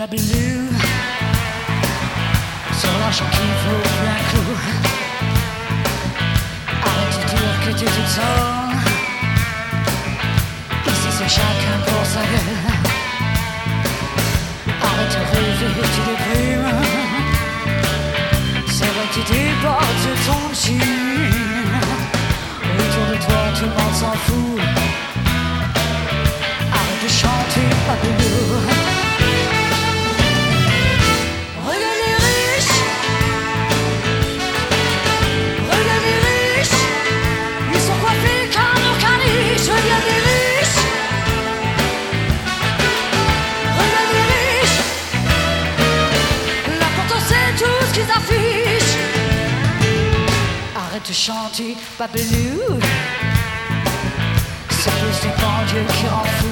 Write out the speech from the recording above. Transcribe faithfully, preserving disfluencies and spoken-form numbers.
Babylou, sur l'argent qu'il faut plus un clou. Arrête de dire que t'es toute seule. Ici c'est chacun pour sa gueule. Arrête de rêver, tu déprimes. C'est vrai que tu débordes ton jean. Autour de toi tout le monde s'en fout. Arrête de chanter Babylou. Arrête de chanter Babylou. C'est plus des banlieues qui rend fou.